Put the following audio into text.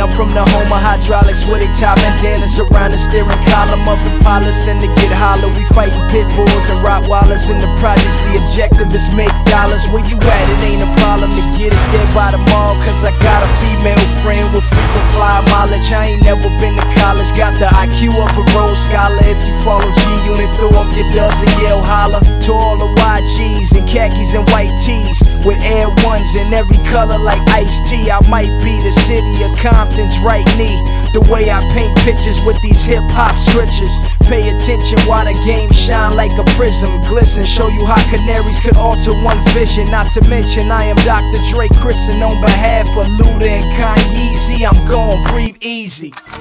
I'm from the home of hydraulics, where they tie bandanas around the steering column of Impalas. And to get holler, we fighting pit bulls and Rottweilers in the projects. The objective is make dollars. Where you at? It ain't a problem to get it there by the mall, cause I got a female friend with frequent fly mileage. I ain't never been to college, got the IQ of a Rhodes Scholar. If you follow G-Unit, throw up your dubs and yell holler. To all the YGs and khakis and white tees, with Air Ones in every color like iced tea. I might be the city of Compton's right knee. The way I paint pictures with these hip-hop scriptures. Pay attention while the game shine like a prism. Glisten, show you how canaries could alter one's vision. Not to mention I am Dr. Dre Christian on behalf of Luda and Kanye. I'm gon' breathe easy.